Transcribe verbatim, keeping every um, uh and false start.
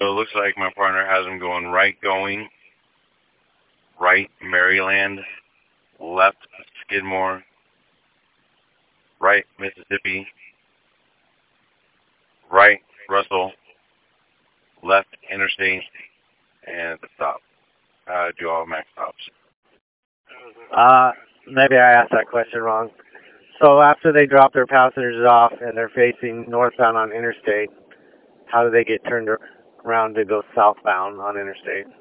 So it looks like my partner has them going right going, right Maryland, left Skidmore, right Mississippi, right Russell, left Interstate, and at the stop. Uh, do all max stops. Uh, maybe I asked that question wrong. So after they drop their passengers off and they're facing northbound on interstate, how do they get turned around to go southbound on interstate?